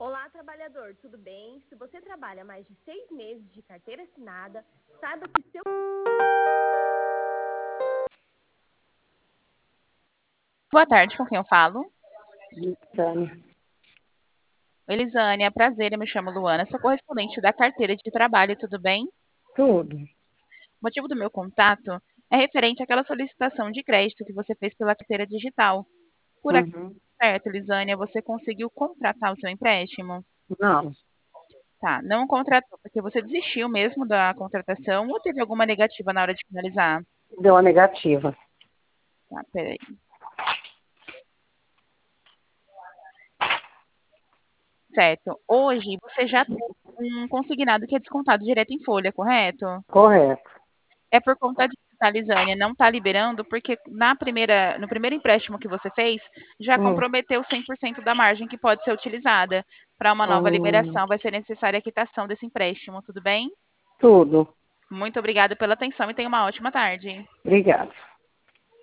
Olá, trabalhador, tudo bem? Se você trabalha mais de 6 meses de carteira assinada, saiba que seu... Boa tarde, com quem eu falo? Tânia. Elisânia, prazer, eu me chamo Luana, sou correspondente da carteira de trabalho, tudo bem? Tudo. O motivo do meu contato é referente àquela solicitação de crédito que você fez pela carteira digital. Por aqui, Uhum. certo, Elisânia, você conseguiu contratar o seu empréstimo? Não, Tá, não contratou porque você desistiu mesmo da contratação ou teve alguma negativa na hora de finalizar? deu uma negativa. Tá, peraí. Certo, hoje você já tem um consignado que é descontado direto em folha, correto? Correto. É por conta disso, tá, Lisânia? Não está liberando, porque no primeiro empréstimo que você fez, já Hum, comprometeu 100% da margem que pode ser utilizada. Para uma nova liberação, vai ser necessária a quitação desse empréstimo, tudo bem? tudo. Muito obrigada pela atenção e tenha uma ótima tarde. Obrigada.